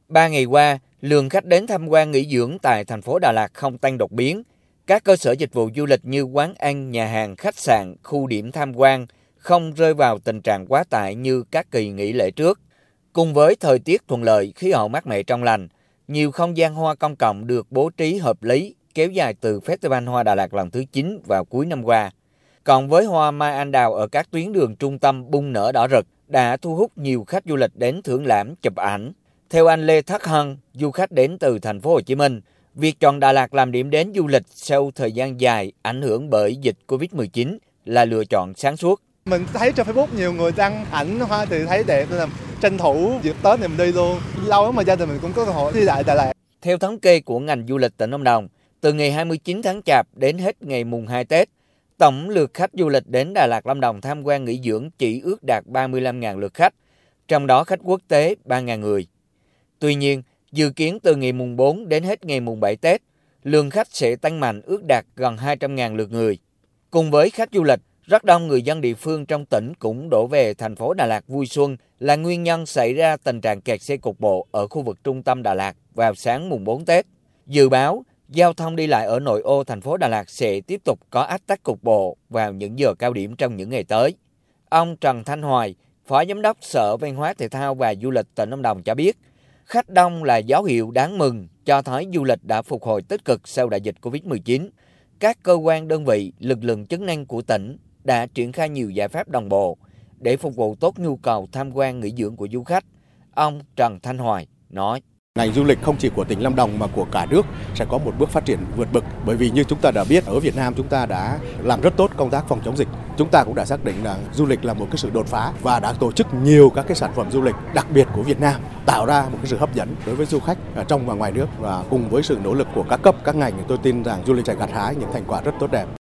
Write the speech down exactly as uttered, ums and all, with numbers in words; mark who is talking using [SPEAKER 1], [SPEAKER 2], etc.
[SPEAKER 1] Ba ngày qua, lượng khách đến tham quan nghỉ dưỡng tại thành phố Đà Lạt không tăng đột biến. Các cơ sở dịch vụ du lịch như quán ăn, nhà hàng, khách sạn, khu điểm tham quan không rơi vào tình trạng quá tải như các kỳ nghỉ lễ trước. Cùng với thời tiết thuận lợi, khí hậu mát mẻ trong lành, nhiều không gian hoa công cộng được bố trí hợp lý, kéo dài từ Festival Hoa Đà Lạt lần thứ chín vào cuối năm qua. Còn với hoa mai anh đào ở các tuyến đường trung tâm bung nở đỏ rực đã thu hút nhiều khách du lịch đến thưởng lãm, chụp ảnh. Theo anh Lê Thắc Hân, du khách đến từ thành phố Hồ Chí Minh, việc chọn Đà Lạt làm điểm đến du lịch sau thời gian dài ảnh hưởng bởi dịch Covid mười chín là lựa chọn sáng suốt.
[SPEAKER 2] Mình thấy trên Facebook nhiều người đăng ảnh hoa thì thấy đẹp nên là tranh thủ dịp Tết này mình đi luôn. Lâu lắm mà gia đình mình cũng có cơ hội đi lại Đà Lạt.
[SPEAKER 1] Theo thống kê của ngành du lịch tỉnh Lâm Đồng, từ ngày hai mươi chín tháng Chạp đến hết ngày mùng hai Tết, tổng lượt khách du lịch đến Đà Lạt Lâm Đồng tham quan nghỉ dưỡng chỉ ước đạt ba mươi lăm nghìn lượt khách, trong đó khách quốc tế ba nghìn người. Tuy nhiên, dự kiến từ ngày mùng bốn đến hết ngày mùng bảy Tết, lượng khách sẽ tăng mạnh ước đạt gần hai trăm nghìn lượt người. Cùng với khách du lịch, rất đông người dân địa phương trong tỉnh cũng đổ về thành phố Đà Lạt vui xuân là nguyên nhân xảy ra tình trạng kẹt xe cục bộ ở khu vực trung tâm Đà Lạt vào sáng mùng bốn Tết. Dự báo, giao thông đi lại ở nội ô thành phố Đà Lạt sẽ tiếp tục có ách tắc cục bộ vào những giờ cao điểm trong những ngày tới. Ông Trần Thanh Hoài, Phó Giám đốc Sở Văn hóa Thể thao và Du lịch tỉnh Lâm Đồng cho biết, khách đông là dấu hiệu đáng mừng cho thấy du lịch đã phục hồi tích cực sau đại dịch Covid mười chín. Các cơ quan đơn vị, lực lượng chức năng của tỉnh đã triển khai nhiều giải pháp đồng bộ để phục vụ tốt nhu cầu tham quan nghỉ dưỡng của du khách. Ông Trần Thanh Hoài nói:
[SPEAKER 3] Ngành du lịch không chỉ của tỉnh Lâm Đồng mà của cả nước sẽ có một bước phát triển vượt bậc, bởi vì như chúng ta đã biết ở Việt Nam chúng ta đã làm rất tốt công tác phòng chống dịch. Chúng ta cũng đã xác định là du lịch là một cái sự đột phá và đã tổ chức nhiều các cái sản phẩm du lịch đặc biệt của Việt Nam, tạo ra một cái sự hấp dẫn đối với du khách ở trong và ngoài nước, và cùng với sự nỗ lực của các cấp các ngành tôi tin rằng du lịch sẽ gặt hái những thành quả rất tốt đẹp.